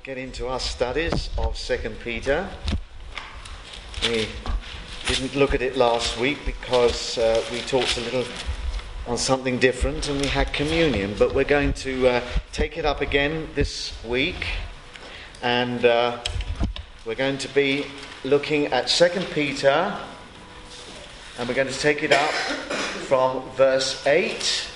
get into our studies of 2 Peter. We didn't look at it last week because we talked a little on something different and we had communion, but we're going to take it up again this week, and we're going to be looking at 2 Peter, and we're going to take it up from verse 8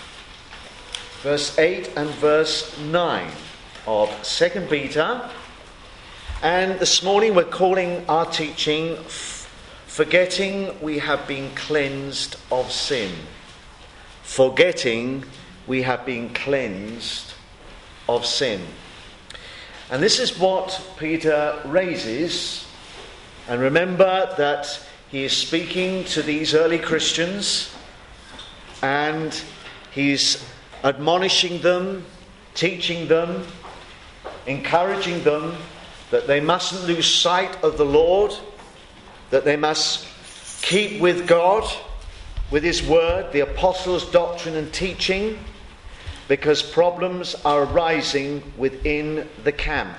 and verse 9 of 2 Peter. And this morning we're calling our teaching Forgetting We Have Been Cleansed of Sin. Forgetting we have been cleansed of sin. And this is what Peter raises. And remember that he is speaking to these early Christians, and he's admonishing them, teaching them, encouraging them that they mustn't lose sight of the Lord, that they must keep with God, with His Word, the Apostles' doctrine and teaching, because problems are arising within the camp.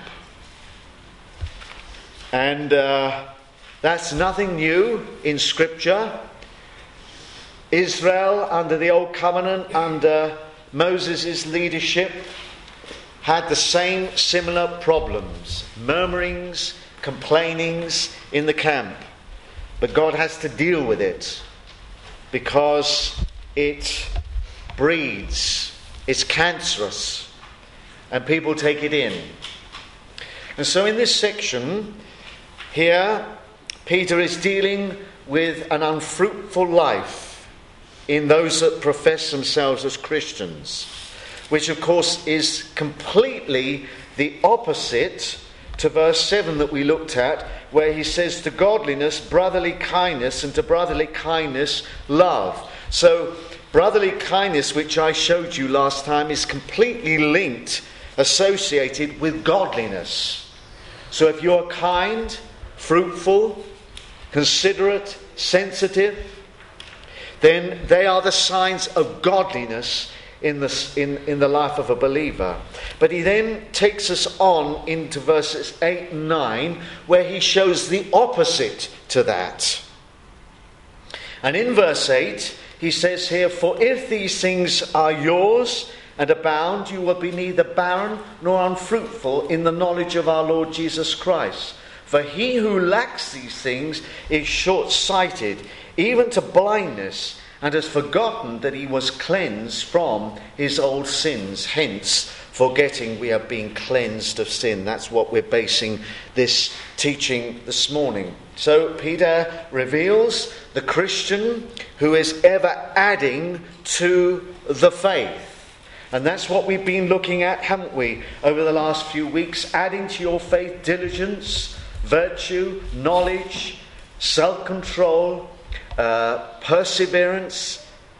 And that's nothing new in Scripture. Israel, under the Old Covenant, under Moses' leadership, had the same similar problems, murmurings, complainings in the camp. But God has to deal with it because it breeds, it's cancerous, and people take it in. And so in this section here, Peter is dealing with an unfruitful life in those that profess themselves as Christians, which of course is completely the opposite to verse 7 that we looked at, where he says to godliness, brotherly kindness, and to brotherly kindness, love. So brotherly kindness, which I showed you last time, is completely linked, associated with godliness. So if you're kind, fruitful, considerate, sensitive, then they are the signs of godliness in the life of a believer. But he then takes us on into verses 8 and 9, where he shows the opposite to that. And in verse 8, he says here, "For if these things are yours and abound, you will be neither barren nor unfruitful in the knowledge of our Lord Jesus Christ. For he who lacks these things is short-sighted, even to blindness, and has forgotten that he was cleansed from his old sins. Hence, forgetting we have been cleansed of sin." That's what we're basing this teaching this morning. So Peter reveals the Christian who is ever adding to the faith. And that's what we've been looking at, haven't we, over the last few weeks? Adding to your faith diligence, virtue, knowledge, self-control, perseverance,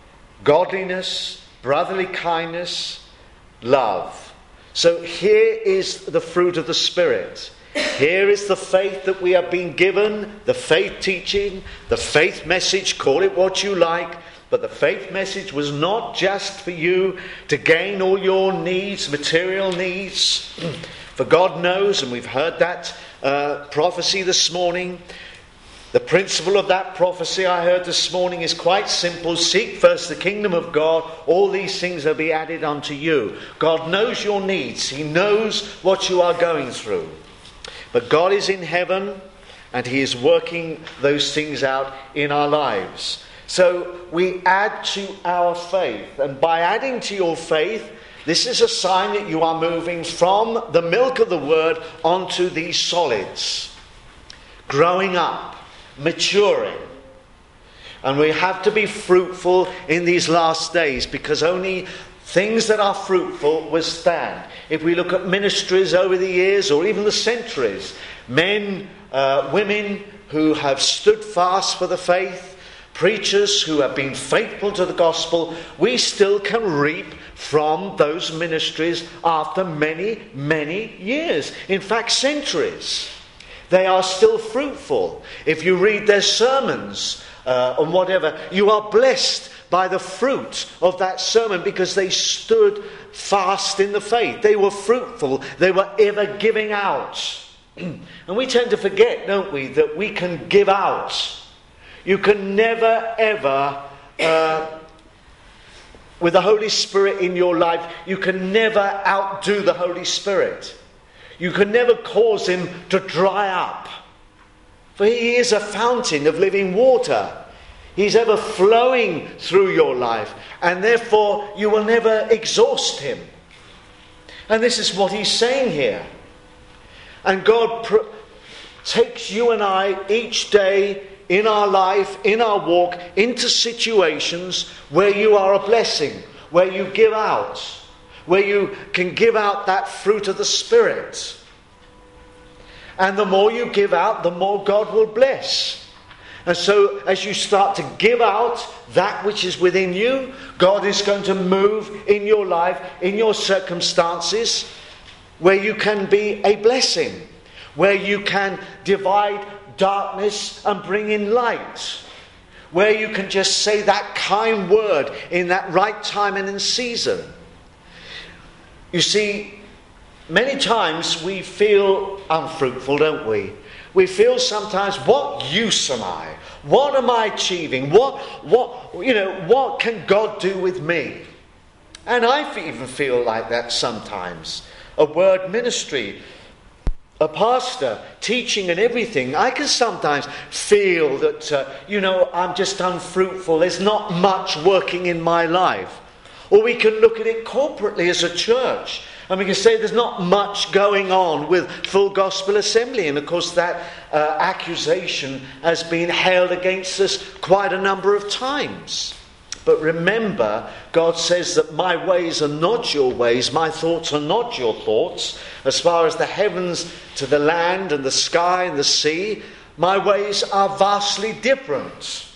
godliness, brotherly kindness, love. So here is the fruit of the Spirit. Here is the faith that we have been given, the faith teaching, the faith message, call it what you like. But the faith message was not just for you to gain all your needs, material needs. For God knows, and we've heard that prophecy this morning. The principle of that prophecy I heard this morning is quite simple. Seek first the kingdom of God. All these things will be added unto you. God knows your needs. He knows what you are going through. But God is in heaven and He is working those things out in our lives. So we add to our faith. And by adding to your faith, this is a sign that you are moving from the milk of the word onto these solids. Growing up. Maturing. And we have to be fruitful in these last days, because only things that are fruitful will stand. If we look at ministries over the years or even the centuries, men, women who have stood fast for the faith, preachers who have been faithful to the gospel, we still can reap from those ministries after many, many years. In fact, centuries. They are still fruitful. If you read their sermons and whatever, you are blessed by the fruit of that sermon, because they stood fast in the faith. They were fruitful. They were ever giving out. And we tend to forget, don't we, that we can give out. You can never, ever, with the Holy Spirit in your life, you can never outdo the Holy Spirit. You can never cause him to dry up. For he is a fountain of living water. He's ever flowing through your life. And therefore, you will never exhaust him. And this is what he's saying here. And God takes you and I each day in our life, in our walk, into situations where you are a blessing, where you give out, where you can give out that fruit of the Spirit. And the more you give out, the more God will bless. And so as you start to give out that which is within you, God is going to move in your life, in your circumstances, where you can be a blessing, where you can divide darkness and bring in light, where you can just say that kind word in that right time and in season. You see, many times we feel unfruitful, don't we? We feel sometimes, what use am I? What am I achieving? What can God do with me? And I even feel like that sometimes. A word ministry, a pastor, teaching and everything, I can sometimes feel that, I'm just unfruitful. There's not much working in my life. Or we can look at it corporately as a church. And we can say there's not much going on with Full Gospel Assembly. And of course that accusation has been hailed against us quite a number of times. But remember, God says that my ways are not your ways, my thoughts are not your thoughts. As far as the heavens to the land and the sky and the sea, my ways are vastly different.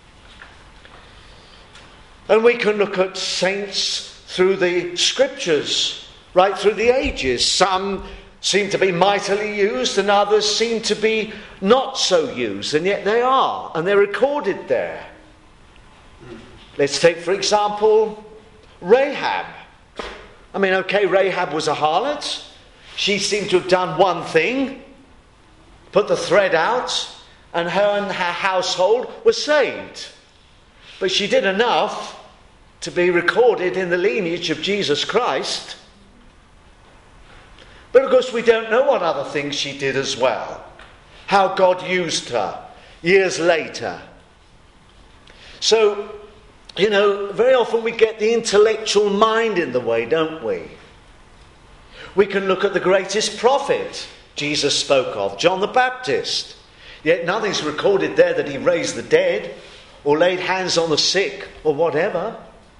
And we can look at saints through the scriptures, right through the ages. Some seem to be mightily used and others seem to be not so used. And yet they are, and they're recorded there. Let's take, for example, Rahab. Rahab was a harlot. She seemed to have done one thing, put the thread out, and her household were saved. But she did enough to be recorded in the lineage of Jesus Christ. But of course we don't know what other things she did as well. How God used her years later. So, very often we get the intellectual mind in the way, don't we? We can look at the greatest prophet Jesus spoke of, John the Baptist. Yet nothing's recorded there that he raised the dead or laid hands on the sick or whatever.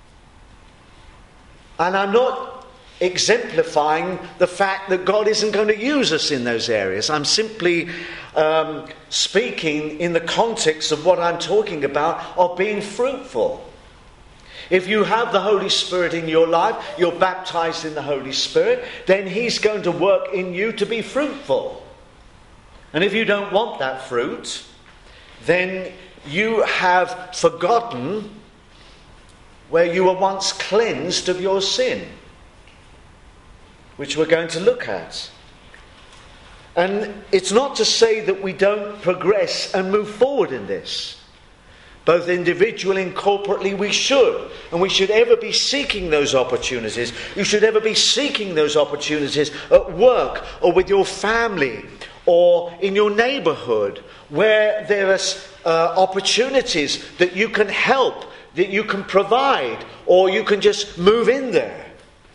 And I'm not exemplifying the fact that God isn't going to use us in those areas. I'm simply speaking in the context of what I'm talking about, of being fruitful. If you have the Holy Spirit in your life, you're baptized in the Holy Spirit, then he's going to work in you to be fruitful. And if you don't want that fruit, then you have forgotten where you were once cleansed of your sin, which we're going to look at. And it's not to say that we don't progress and move forward in this. Both individually and corporately we should. And we should ever be seeking those opportunities. You should ever be seeking those opportunities at work or with your family or in your neighbourhood, where there are opportunities that you can help, that you can provide, or you can just move in there.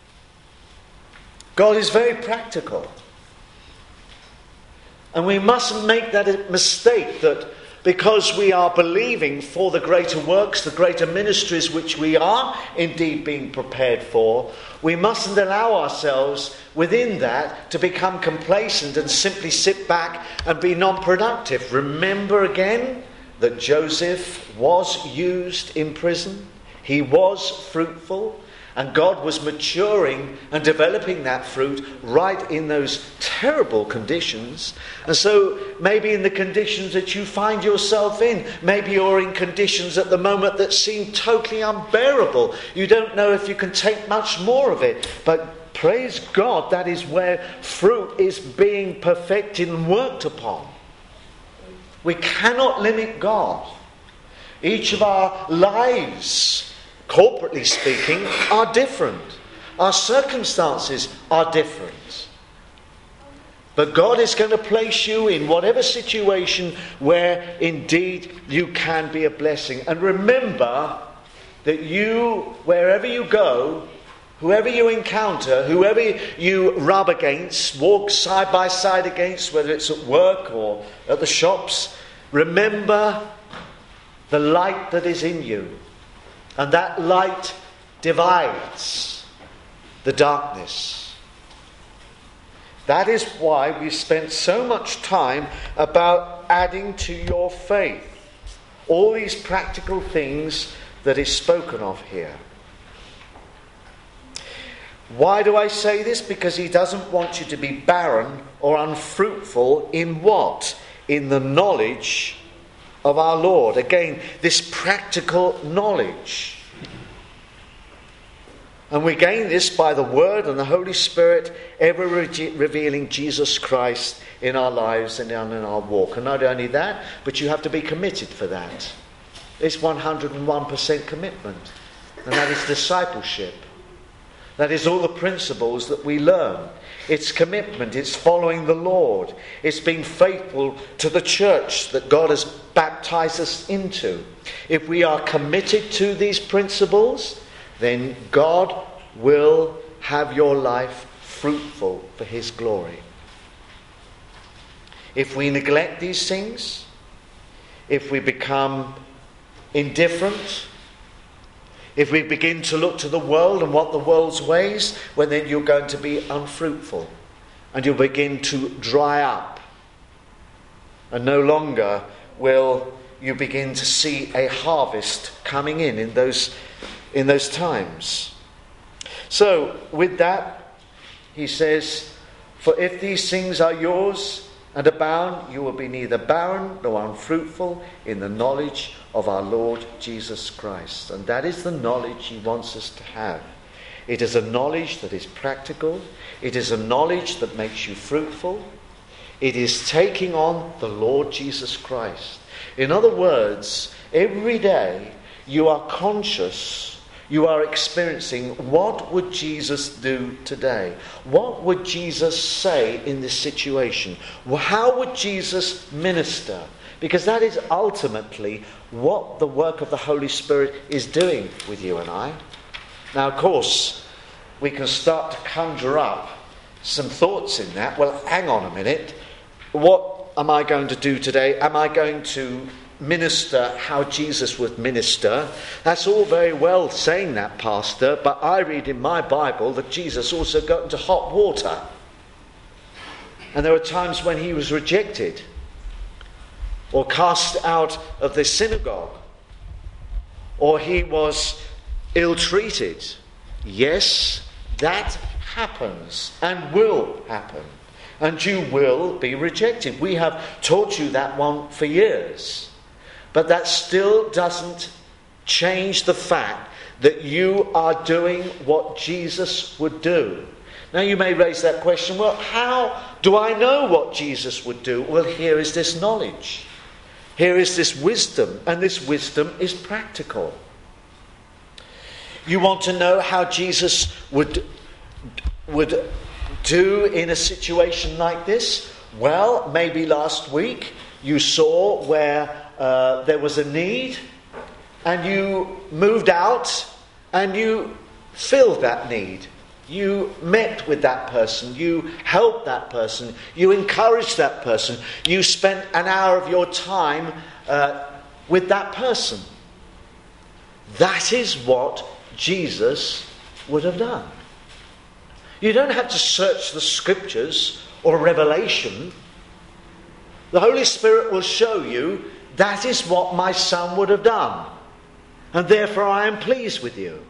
God is very practical. And we mustn't make that mistake that because we are believing for the greater works, the greater ministries which we are indeed being prepared for, we mustn't allow ourselves within that to become complacent and simply sit back and be non-productive. Remember again that Joseph was used in prison. He was fruitful. And God was maturing and developing that fruit right in those terrible conditions. And so maybe in the conditions that you find yourself in, maybe you're in conditions at the moment that seem totally unbearable. You don't know if you can take much more of it. But praise God, that is where fruit is being perfected and worked upon. We cannot limit God. Each of our lives, corporately speaking, are different. Our circumstances are different. But God is going to place you in whatever situation where indeed you can be a blessing. And remember that you, wherever you go, whoever you encounter, whoever you rub against, walk side by side against, whether it's at work or at the shops, remember the light that is in you. And that light divides the darkness. That is why we spent so much time about adding to your faith all these practical things that is spoken of here. Why do I say this? Because he doesn't want you to be barren or unfruitful in what? In the knowledge of our Lord. Again, this practical knowledge. And we gain this by the Word and the Holy Spirit ever revealing Jesus Christ in our lives and in our walk. And not only that, but you have to be committed for that. It's 101% commitment. And that is discipleship. That is all the principles that we learn. It's commitment. It's following the Lord. It's being faithful to the church that God has baptized us into. If we are committed to these principles, then God will have your life fruitful for his glory. If we neglect these things, if we become indifferent, if we begin to look to the world and what the world's ways, well, then you're going to be unfruitful. And you'll begin to dry up. And no longer will you begin to see a harvest coming in those times. So, with that, he says, for if these things are yours and abound, you will be neither barren nor unfruitful in the knowledge of our Lord Jesus Christ. And that is the knowledge he wants us to have. It is a knowledge that is practical. It is a knowledge that makes you fruitful. It is taking on the Lord Jesus Christ. In other words, every day you are conscious, you are experiencing, what would Jesus do today? What would Jesus say in this situation? How would Jesus minister? Because that is ultimately what the work of the Holy Spirit is doing with you and I. Now, of course, we can start to conjure up some thoughts in that. Well, hang on a minute. What am I going to do today? Am I going to minister how Jesus would minister? That's all very well saying that, Pastor, but I read in my Bible that Jesus also got into hot water. And there were times when he was rejected or cast out of the synagogue, or he was ill-treated. Yes, that happens and will happen. And you will be rejected. We have taught you that one for years. But that still doesn't change the fact that you are doing what Jesus would do. Now you may raise that question, well, how do I know what Jesus would do? Well, here is this knowledge. Here is this wisdom, and this wisdom is practical. You want to know how Jesus would do in a situation like this? Well, maybe last week you saw where there was a need, and you moved out and you filled that need. You met with that person, you helped that person, you encouraged that person, you spent an hour of your time with that person. That is what Jesus would have done. You don't have to search the scriptures or Revelation. The Holy Spirit will show you, that is what my son would have done. And therefore I am pleased with you.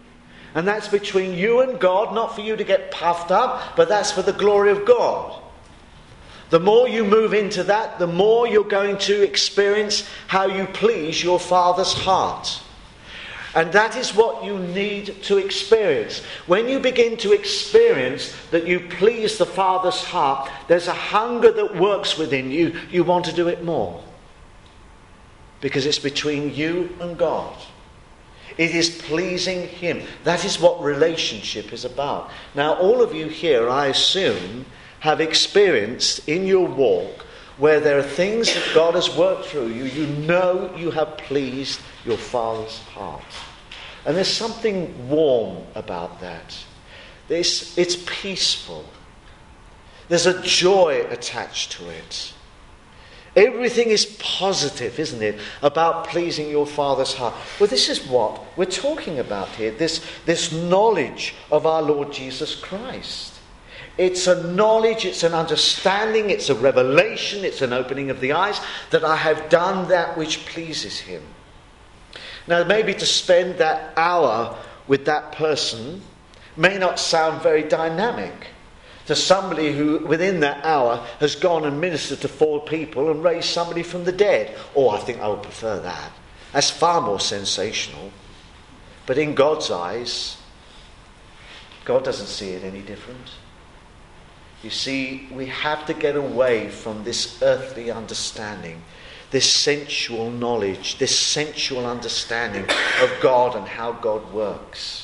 And that's between you and God, not for you to get puffed up, but that's for the glory of God. The more you move into that, the more you're going to experience how you please your Father's heart. And that is what you need to experience. When you begin to experience that you please the Father's heart, there's a hunger that works within you. You want to do it more. Because it's between you and God. It is pleasing Him. That is what relationship is about. Now, all of you here, I assume, have experienced in your walk where there are things that God has worked through you. You know you have pleased your Father's heart. And there's something warm about that. It's peaceful. There's a joy attached to it. Everything is positive, isn't it, about pleasing your Father's heart. Well, this is what we're talking about here, this knowledge of our Lord Jesus Christ. It's a knowledge, it's an understanding, it's a revelation, it's an opening of the eyes that I have done that which pleases Him. Now, maybe to spend that hour with that person may not sound very dynamic to somebody who, within that hour, has gone and ministered to 4 people and raised somebody from the dead. Oh, I think I would prefer that. That's far more sensational. But in God's eyes, God doesn't see it any different. You see, we have to get away from this earthly understanding, this sensual knowledge, this sensual understanding of God and how God works.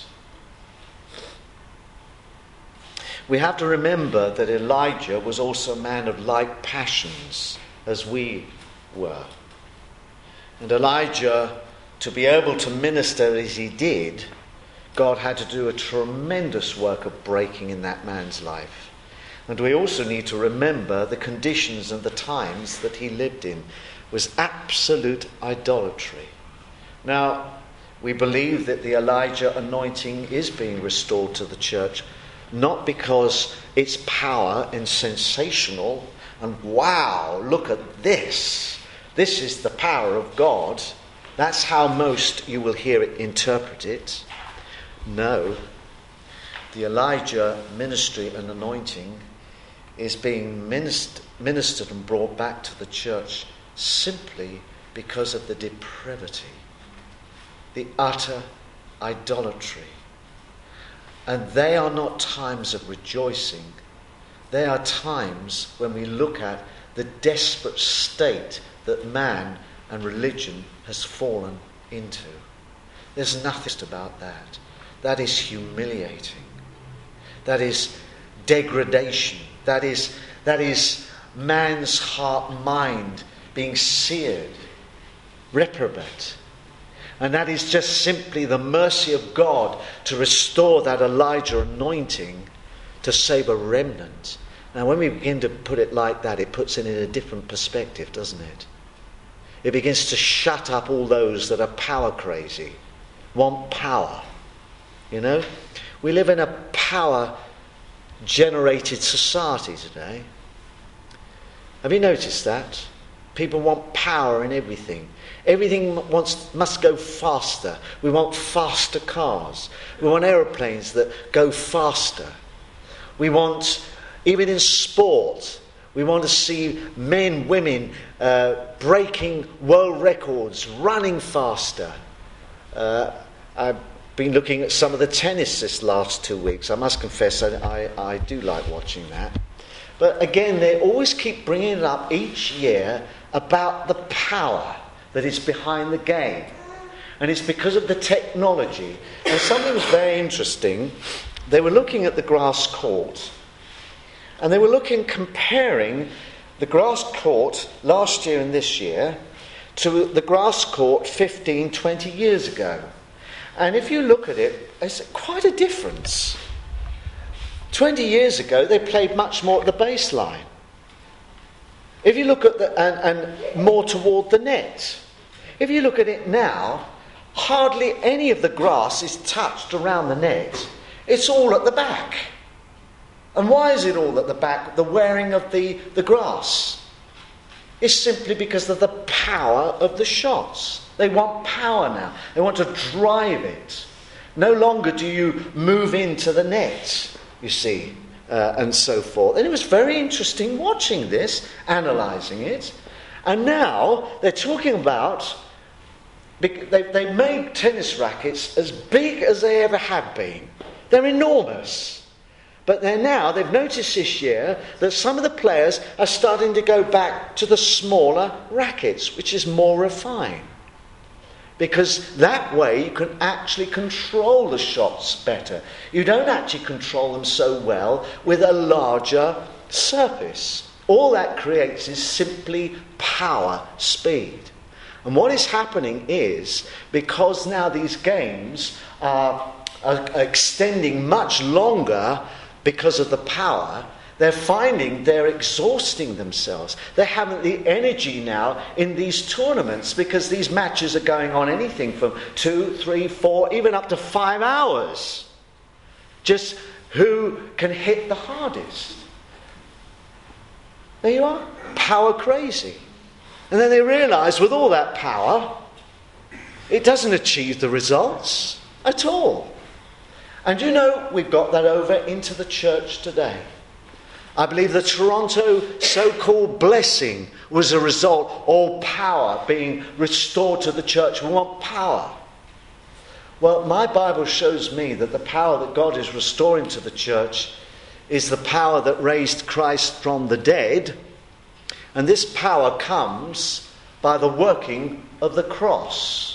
We have to remember that Elijah was also a man of like passions as we were. And Elijah, to be able to minister as he did, God had to do a tremendous work of breaking in that man's life. And we also need to remember the conditions and the times that he lived in was absolute idolatry. Now, we believe that the Elijah anointing is being restored to the church, not because it's power and sensational and wow, look at this. This is the power of God. That's how most you will hear it interpreted. No. The Elijah ministry and anointing is being ministered and brought back to the church simply because of the depravity, the utter idolatry. And they are not times of rejoicing. They are times when we look at the desperate state that man and religion has fallen into. There's nothing about that. That is humiliating. That is degradation. That is man's heart, mind being seared, reprobate. And that is just simply the mercy of God to restore that Elijah anointing to save a remnant. Now, when we begin to put it like that, it puts it in a different perspective, doesn't it? It begins to shut up all those that are power crazy, want power. You know? We live in a power-generated society today. Have you noticed that? People want power in everything. Everything must go faster. We want faster cars. We want aeroplanes that go faster. We want, even in sport, we want to see men, women breaking world records, running faster. I've been looking at some of the tennis this last 2 weeks. I must confess I do like watching that. But again, they always keep bringing it up each year about the power that is behind the game. And it's because of the technology. And something was very interesting. They were looking at the grass court. And they were comparing the grass court last year and this year to the grass court 15, 20 years ago. And if you look at it, there's quite a difference. 20 years ago, they played much more at the baseline. If you look at and more toward the net. If you look at it now, hardly any of the grass is touched around the net. It's all at the back. And why is it all at the back? The wearing of the grass is simply because of the power of the shots. They want power now. They want to drive it. No longer do you move into the net, you see, and so forth. And it was very interesting watching this, analysing it. And now they're talking about, they made tennis rackets as big as they ever have been. They're enormous. But they've noticed this year that some of the players are starting to go back to the smaller rackets, which is more refined. Because that way you can actually control the shots better. You don't actually control them so well with a larger surface. All that creates is simply power, speed. And what is happening is, because now these games are extending much longer because of the power, they're finding they're exhausting themselves. They haven't the energy now in these tournaments, because these matches are going on anything from 2, 3, 4, even up to 5 hours. Just who can hit the hardest. There you are, power crazy. And then they realise with all that power, it doesn't achieve the results at all. And you know, we've got that over into the church today. I believe the Toronto so-called blessing was a result of all power being restored to the church. We want power. Well, my Bible shows me that the power that God is restoring to the church is the power that raised Christ from the dead. And this power comes by the working of the cross.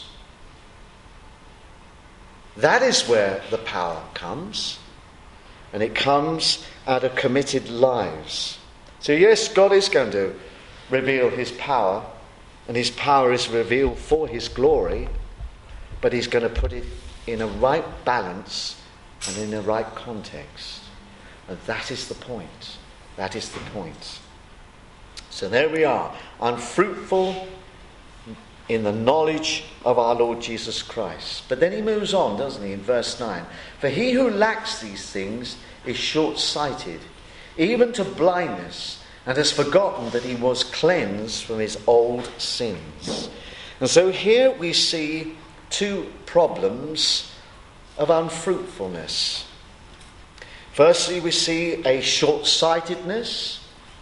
That is where the power comes. And it comes out of committed lives. So yes, God is going to reveal his power. And his power is revealed for his glory. But he's going to put it in a right balance and in a right context. And that is the point. That is the point. So there we are. Unfruitful in the knowledge of our Lord Jesus Christ. But then he moves on, doesn't he, in verse 9. For he who lacks these things is short-sighted, even to blindness, and has forgotten that he was cleansed from his old sins. And so here we see two problems of unfruitfulness. Firstly, we see a short-sightedness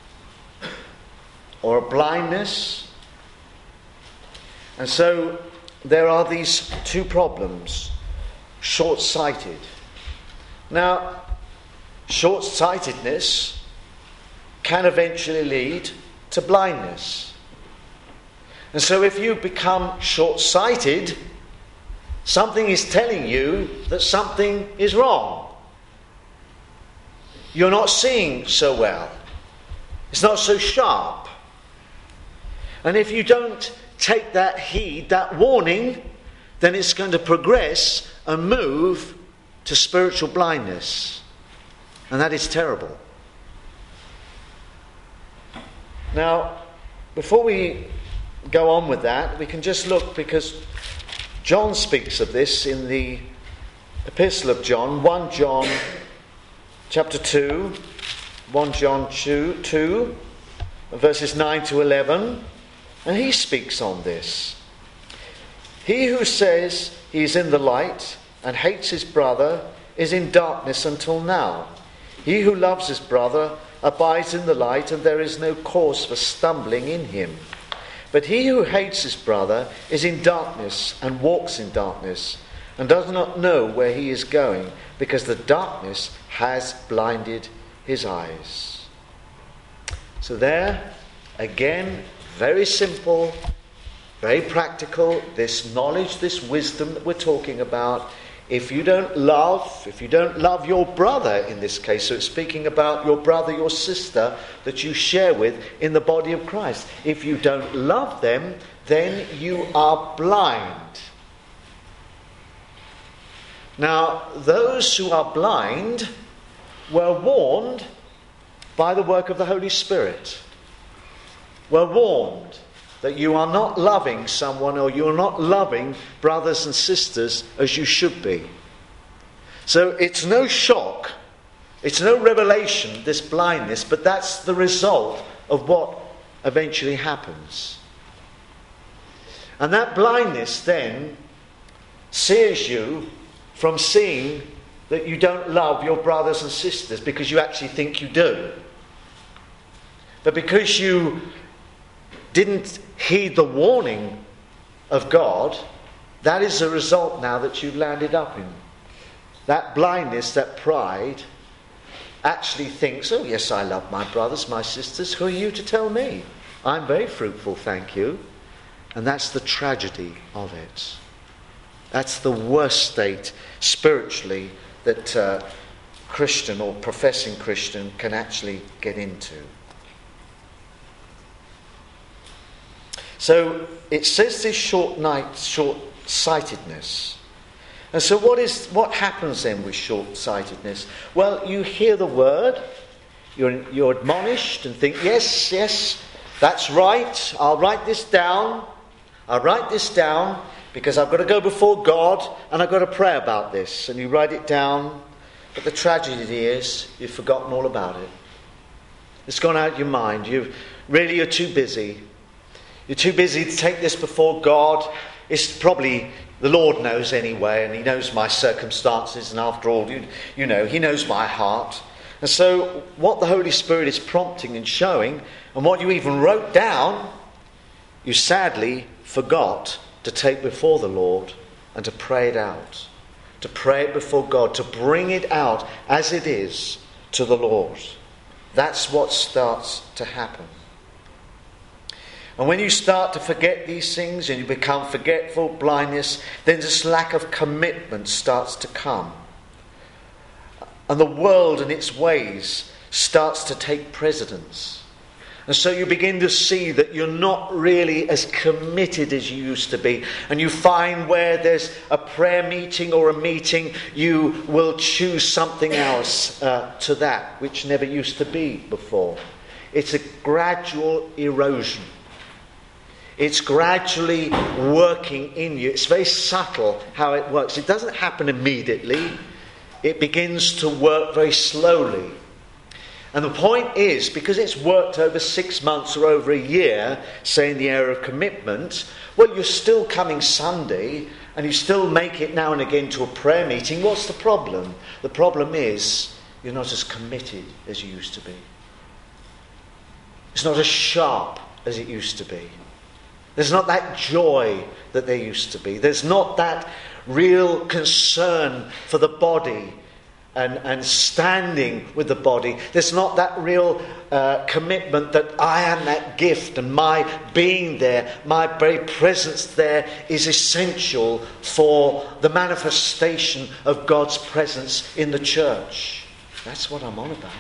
or a blindness. And so there are these two problems. Short-sighted. Now, short-sightedness can eventually lead to blindness. And so if you become short-sighted, something is telling you that something is wrong. You're not seeing so well. It's not so sharp. And if you don't take that heed, that warning, then it's going to progress and move to spiritual blindness. And that is terrible. Now, before we go on with that, we can just look, because John speaks of this in the Epistle of John, 1 John chapter 2, 1 John 2, verses 9 to 11. And he speaks on this. He who says he is in the light and hates his brother is in darkness until now. He who loves his brother abides in the light, and there is no cause for stumbling in him. But he who hates his brother is in darkness and walks in darkness, and does not know where he is going, because the darkness has blinded his eyes. So there, again, very simple, very practical, this knowledge, this wisdom that we're talking about. If you don't love your brother in this case, so it's speaking about your brother, your sister that you share with in the body of Christ. If you don't love them, then you are blind. Now, those who are blind were warned by the work of the Holy Spirit. Were warned that you are not loving someone, or you are not loving brothers and sisters as you should be. So it's no shock, it's no revelation, this blindness, but that's the result of what eventually happens. And that blindness then sears you from seeing that you don't love your brothers and sisters because you actually think you do. But because you didn't heed the warning of God, that is the result now that you've landed up in. That blindness, that pride, actually thinks, oh yes, I love my brothers, my sisters. Who are you to tell me? I'm very fruitful, thank you. And that's the tragedy of it. That's the worst state spiritually that Christian or professing Christian can actually get into. So it says this short-sightedness. And so what happens then with short-sightedness? Well, you hear the word, you're admonished and think, yes, that's right, I'll write this down because I've got to go before God and I've got to pray about this. And you write it down, but the tragedy is you've forgotten all about it. It's gone out of your mind. You're too busy. You're too busy to take this before God. It's probably, the Lord knows anyway, and He knows my circumstances, and after all, you know, He knows my heart. And so what the Holy Spirit is prompting and showing, and what you even wrote down, you sadly forgot to take before the Lord and to pray it out. To pray it before God, to bring it out as it is to the Lord. That's what starts to happen. And when you start to forget these things and you become forgetful, blindness, then this lack of commitment starts to come. And the world and its ways starts to take precedence. And so you begin to see that you're not really as committed as you used to be. And you find where there's a prayer meeting or a meeting, you will choose something else to that, which never used to be before. It's a gradual erosion. It's gradually working in you. It's very subtle how it works. It doesn't happen immediately. It begins to work very slowly. And the point is, because it's worked over 6 months or over a year, say in the area of commitment, well, you're still coming Sunday and you still make it now and again to a prayer meeting. What's the problem? The problem is you're not as committed as you used to be. It's not as sharp as it used to be. There's not that joy that there used to be. There's not that real concern for the body and standing with the body. There's not that real commitment that I am that gift and my being there, my very presence there is essential for the manifestation of God's presence in the church. That's what I'm on about.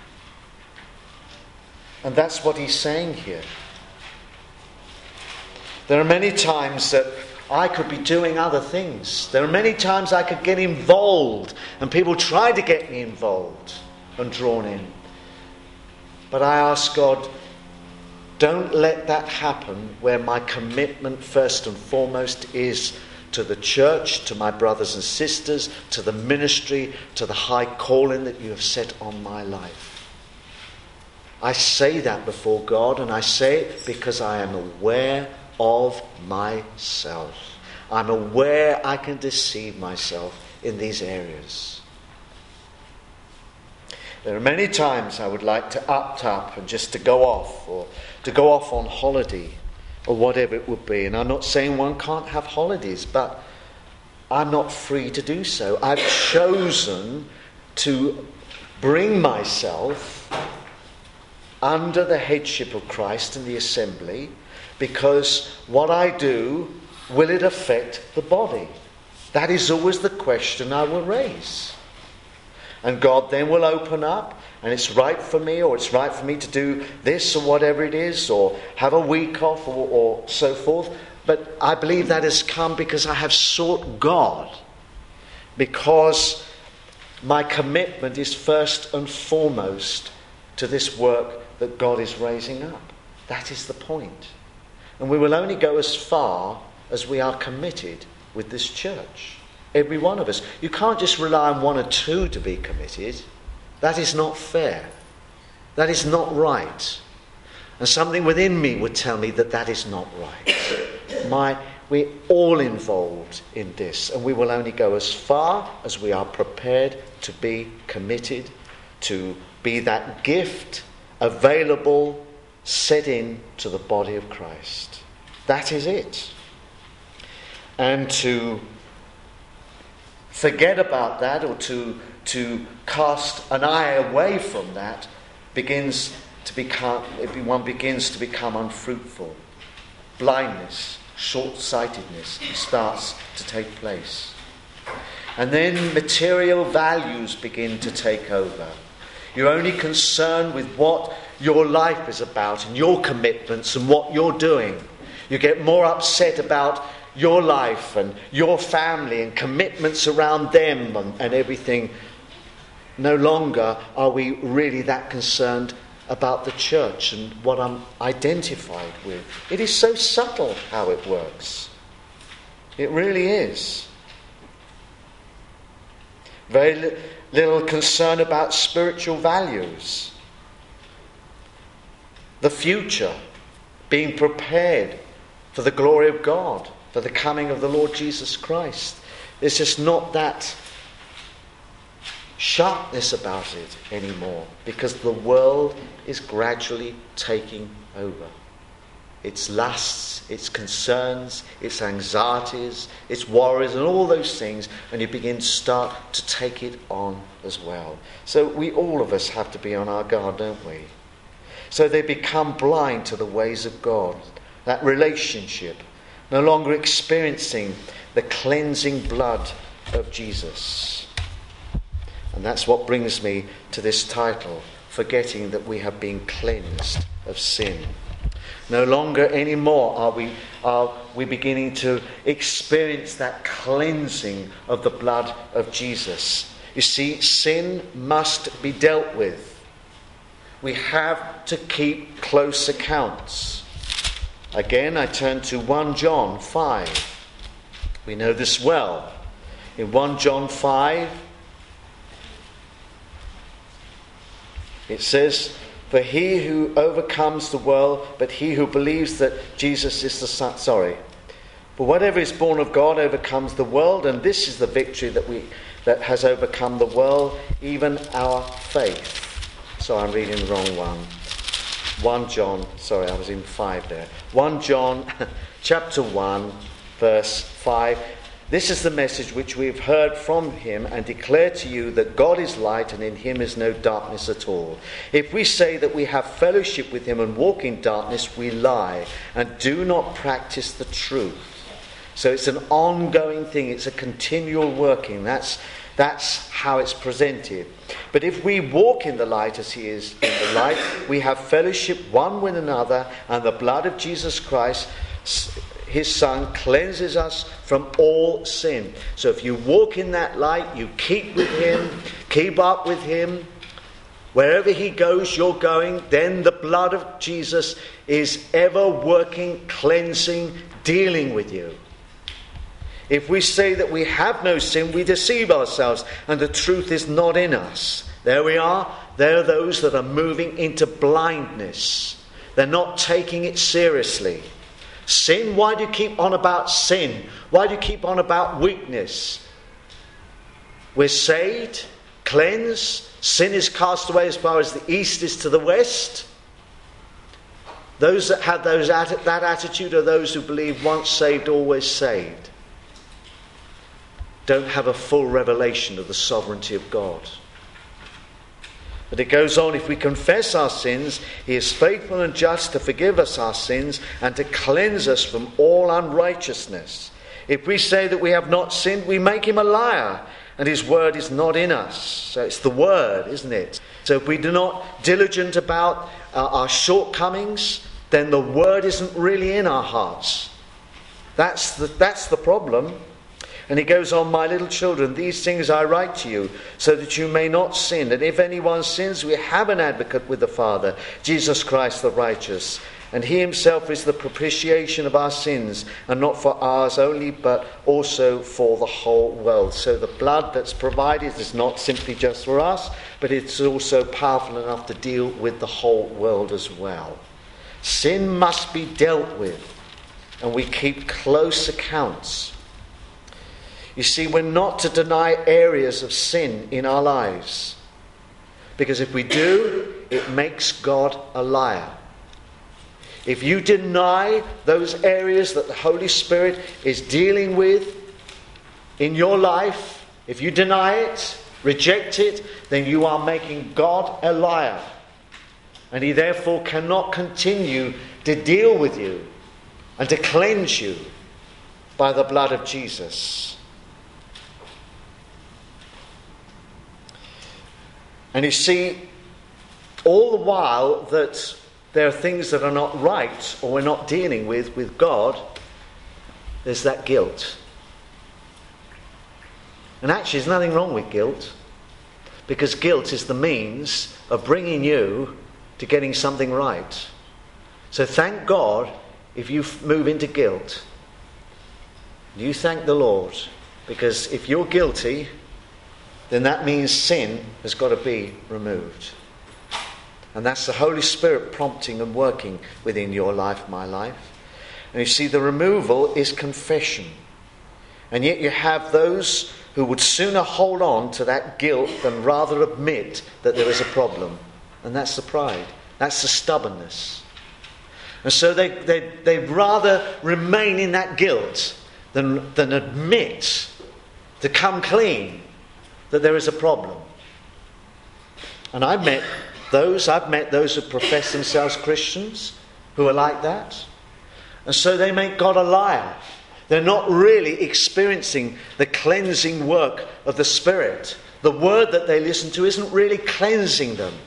And that's what he's saying here. There are many times that I could be doing other things. There are many times I could get involved, and people try to get me involved and drawn in. But I ask God, don't let that happen where my commitment first and foremost is to the church, to my brothers and sisters, to the ministry, to the high calling that you have set on my life. I say that before God, and I say it because I am aware of myself. I'm aware I can deceive myself in these areas. There are many times I would like to up and just to go off, or to go off on holiday, or whatever it would be. And I'm not saying one can't have holidays, but I'm not free to do so. I've chosen to bring myself under the headship of Christ in the assembly, because what I do, will it affect the body? That is always the question I will raise. And God then will open up, and it's right for me, or it's right for me to do this or whatever it is, or have a week off or so forth. But I believe that has come because I have sought God, because my commitment is first and foremost to this work that God is raising up. That is the point. And we will only go as far as we are committed with this church. Every one of us. You can't just rely on one or two to be committed. That is not fair. That is not right. And something within me would tell me that that is not right. we're all involved in this, and we will only go as far as we are prepared to be committed, to be that gift available, set in to the body of Christ. That is it. And to forget about that, or to cast an eye away from that, one begins to become unfruitful. Blindness, short-sightedness starts to take place. And then material values begin to take over. You're only concerned with what your life is about and your commitments and what you're doing. You get more upset about your life and your family and commitments around them and everything. No longer are we really that concerned about the church and what I'm identified with. It is so subtle how it works. It really is. Very little concern about spiritual values. The future, being prepared for the glory of God, for the coming of the Lord Jesus Christ. There's just not that sharpness about it anymore, because the world is gradually taking over. Its lusts, its concerns, its anxieties, its worries, and all those things, and you begin to start to take it on as well. So we, all of us, have to be on our guard, don't we? So they become blind to the ways of God, that relationship, no longer experiencing the cleansing blood of Jesus. And that's what brings me to this title, Forgetting that we have been cleansed of sin. No longer anymore are we beginning to experience that cleansing of the blood of Jesus. You see, sin must be dealt with. We have to keep close accounts. Again, I turn to 1 John 5. We know this well. In 1 John 5, it says, "For he who overcomes the world, but he who believes that Jesus is the Son." "For whatever is born of God overcomes the world, and this is the victory that has overcome the world, even our faith." I'm reading the wrong one. 1 John, I was in 5 there. 1 John chapter 1, verse 5. "This is the message which we have heard from him and declare to you, that God is light and in him is no darkness at all. If we say that we have fellowship with him and walk in darkness, we lie and do not practice the truth." So it's an ongoing thing. It's a continual working. That's how it's presented. "But if we walk in the light as he is in the light, we have fellowship one with another, and the blood of Jesus Christ, his Son, cleanses us from all sin." So if you walk in that light, you keep with him, keep up with him, wherever he goes, you're going, then the blood of Jesus is ever working, cleansing, dealing with you. If we say that we have no sin, we deceive ourselves, and the truth is not in us. There we are. There are those that are moving into blindness. They're not taking it seriously. Sin, why do you keep on about sin? Why do you keep on about weakness? We're saved, cleansed, sin is cast away as far as the east is to the west. Those that have that attitude are those who believe once saved, always saved. Don't have a full revelation of the sovereignty of God. But it goes on, "If we confess our sins, he is faithful and just to forgive us our sins and to cleanse us from all unrighteousness. If we say that we have not sinned, we make him a liar, and his word is not in us." So it's the word, isn't it? So if we do not diligent about our shortcomings, then the word isn't really in our hearts. That's the problem. And he goes on, "My little children, these things I write to you, so that you may not sin. And if anyone sins, we have an advocate with the Father, Jesus Christ the righteous. And he himself is the propitiation of our sins, and not for ours only, but also for the whole world." So the blood that's provided is not simply just for us, but it's also powerful enough to deal with the whole world as well. Sin must be dealt with. and we keep close accounts. You see, we're not to deny areas of sin in our lives, because if we do, it makes God a liar. If you deny those areas that the Holy Spirit is dealing with in your life, if you deny it, reject it, then you are making God a liar. And he therefore cannot continue to deal with you and to cleanse you by the blood of Jesus. And you see, all the while that there are things that are not right or we're not dealing with God, there's that guilt. And actually there's nothing wrong with guilt, because guilt is the means of bringing you to getting something right. So thank God if you move into guilt. You thank the Lord, because if you're guilty, then that means sin has got to be removed. And that's the Holy Spirit prompting and working within your life, my life. And you see, the removal is confession. And yet you have those who would sooner hold on to that guilt than rather admit that there is a problem. And that's the pride. That's the stubbornness. And so they'd rather remain in that guilt than admit, to come clean, that there is a problem. And I've met those who profess themselves Christians who are like that. And so they make God a liar. They're not really experiencing the cleansing work of the Spirit. The word that they listen to isn't really cleansing them,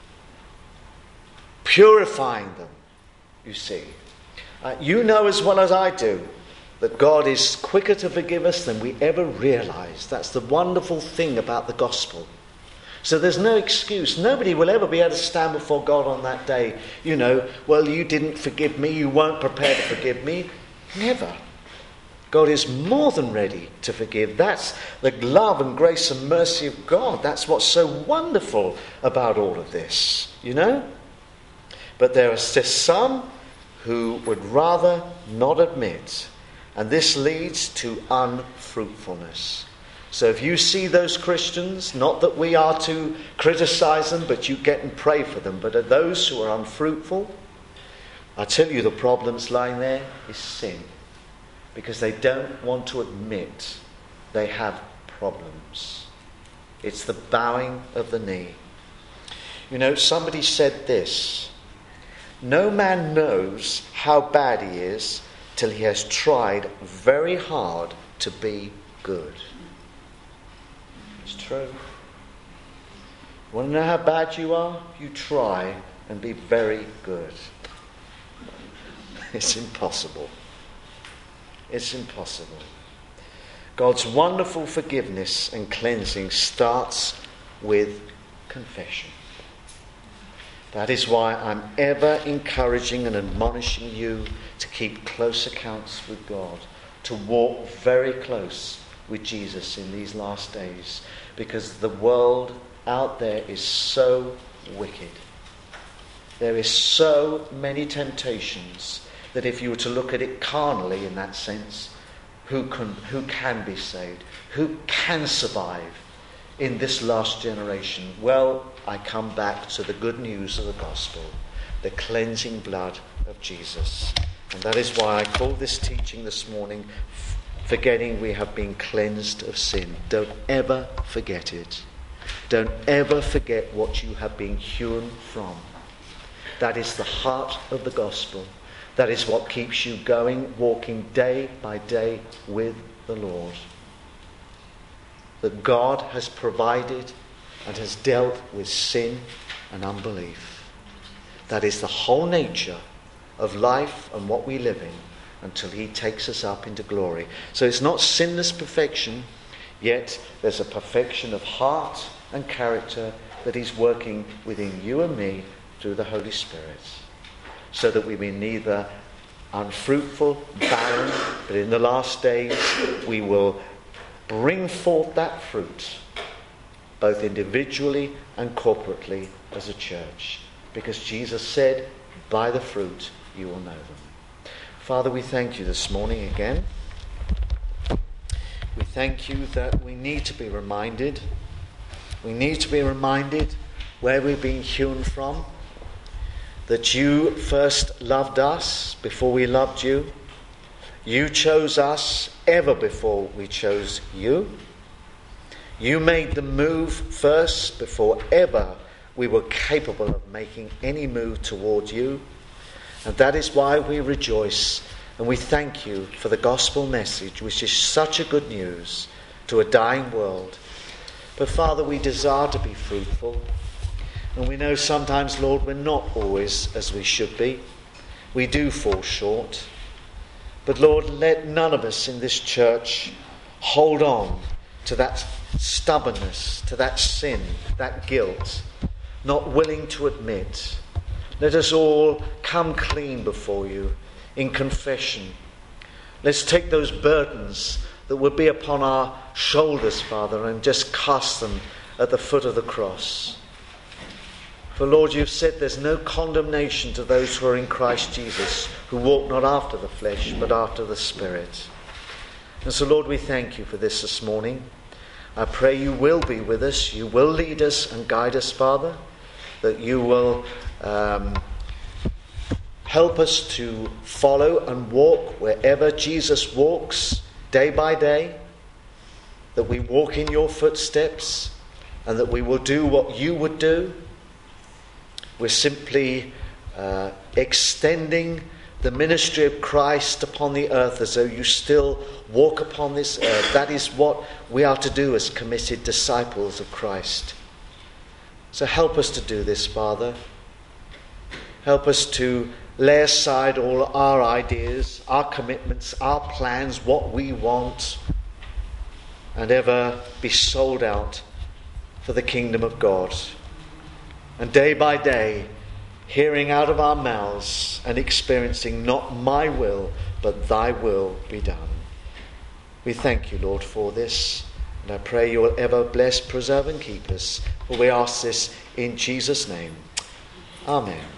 purifying them, you see. You know as well as I do that God is quicker to forgive us than we ever realize. That's the wonderful thing about the gospel. So there's no excuse. Nobody will ever be able to stand before God on that day. Well, you didn't forgive me. You weren't prepared to forgive me. Never. God is more than ready to forgive. That's the love and grace and mercy of God. That's what's so wonderful about all of this, But there are just some who would rather not admit. And this leads to unfruitfulness. So if you see those Christians, not that we are to criticize them, but you get and pray for them, but are those who are unfruitful, I tell you the problem's lying there is sin. Because they don't want to admit they have problems. It's the bowing of the knee. Somebody said this: no man knows how bad he is till he has tried very hard to be good. It's true. You want to know how bad you are? You try and be very good. It's impossible. It's impossible. God's wonderful forgiveness and cleansing starts with confession. That is why I'm ever encouraging and admonishing you to keep close accounts with God, to walk very close with Jesus in these last days, because the world out there is so wicked. There is so many temptations that if you were to look at it carnally in that sense, who can be saved? Who can survive in this last generation? Well, I come back to the good news of the gospel, the cleansing blood of Jesus. And that is why I call this teaching this morning, Forgetting We Have Been Cleansed of Sin. Don't ever forget it. Don't ever forget what you have been hewn from. That is the heart of the gospel. That is what keeps you going, walking day by day with the Lord. That God has provided and has dealt with sin and unbelief. That is the whole nature of life and what we live in until he takes us up into glory. So it's not sinless perfection, yet there's a perfection of heart and character that he's working within you and me through the Holy Spirit, so that we be neither unfruitful, barren, but in the last days we will bring forth that fruit, both individually and corporately as a church. Because Jesus said, by the fruit you will know them. Father, we thank you this morning again. We thank you that we need to be reminded. We need to be reminded where we've been hewn from. That you first loved us before we loved you. You chose us ever before we chose you. You made the move first before ever we were capable of making any move toward you. And that is why we rejoice and we thank you for the gospel message, which is such a good news to a dying world. But Father, we desire to be fruitful. And we know sometimes, Lord, we're not always as we should be. We do fall short. But Lord, let none of us in this church hold on to that stubbornness, to that sin, that guilt, not willing to admit. Let us all come clean before you in confession. Let's take those burdens that would be upon our shoulders, Father, and just cast them at the foot of the cross. For Lord, you've said there's no condemnation to those who are in Christ Jesus, who walk not after the flesh, but after the Spirit. And so, Lord, we thank you for this morning. I pray you will be with us. You will lead us and guide us, Father. That you will help us to follow and walk wherever Jesus walks day by day. That we walk in your footsteps and that we will do what you would do. We're simply extending the ministry of Christ upon the earth as though you still walk upon this earth. That is what we are to do as committed disciples of Christ. So help us to do this, Father. Help us to lay aside all our ideas, our commitments, our plans, what we want, and ever be sold out for the kingdom of God. And day by day, hearing out of our mouths and experiencing not my will, but thy will be done. We thank you, Lord, for this. And I pray you will ever bless, preserve and keep us. For we ask this in Jesus' name. Amen.